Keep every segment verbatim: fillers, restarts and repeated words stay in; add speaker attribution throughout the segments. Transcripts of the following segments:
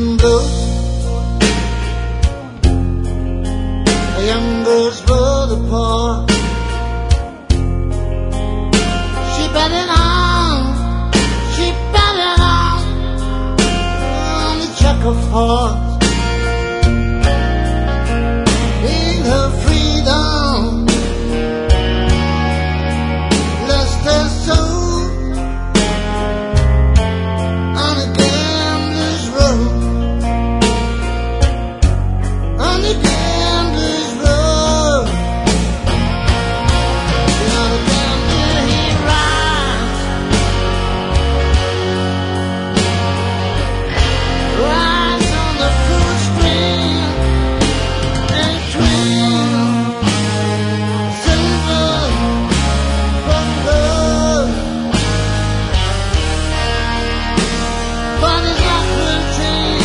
Speaker 1: rhythm blues. Young girls for the poor. She betted on, she betted on, on the checker horse. In her freedom, lost her soul on a gambler's road. On the gambler's road, on the gambler he rides, rides on the fruit string and twin silver from love, but his luck will change.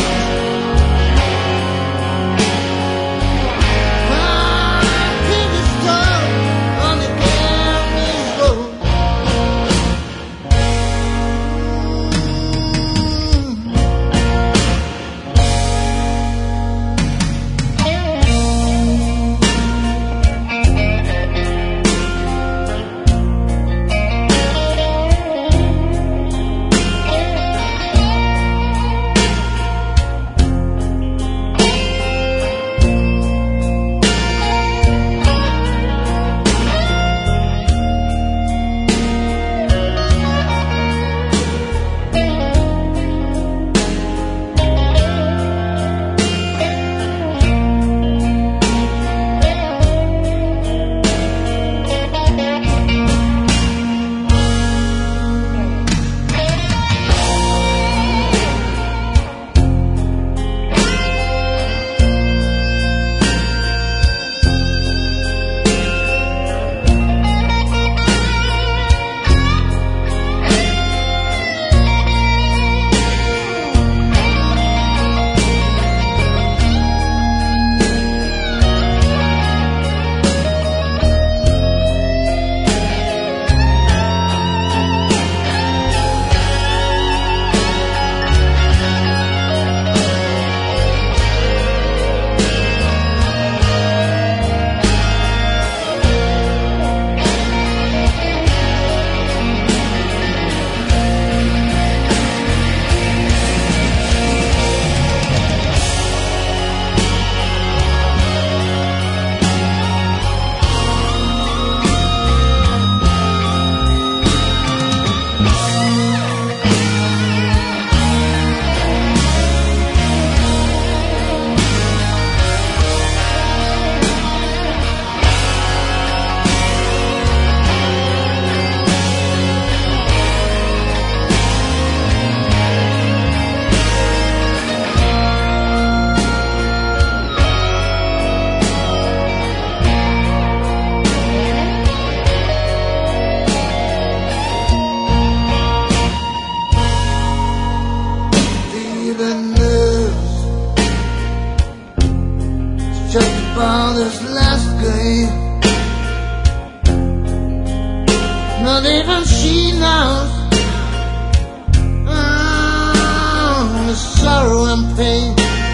Speaker 1: Just about this last game, not even she knows oh, the sorrow and pain.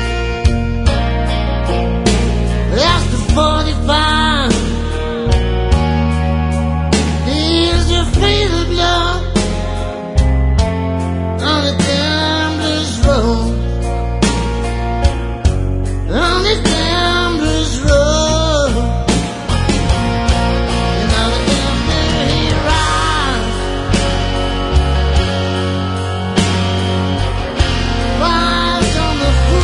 Speaker 1: That's the forty-five. Here's your fatal blow on the gambler's road. On the gambler's road, and on the gambler he rides, rides on the fool.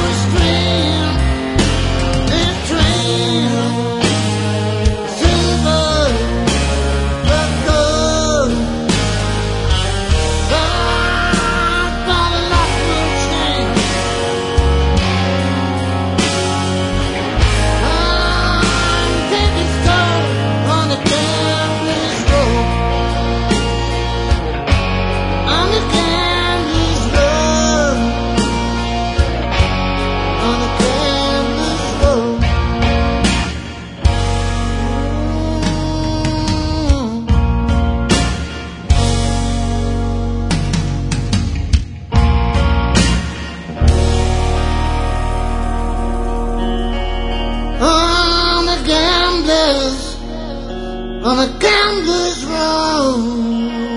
Speaker 1: on a gambler's road.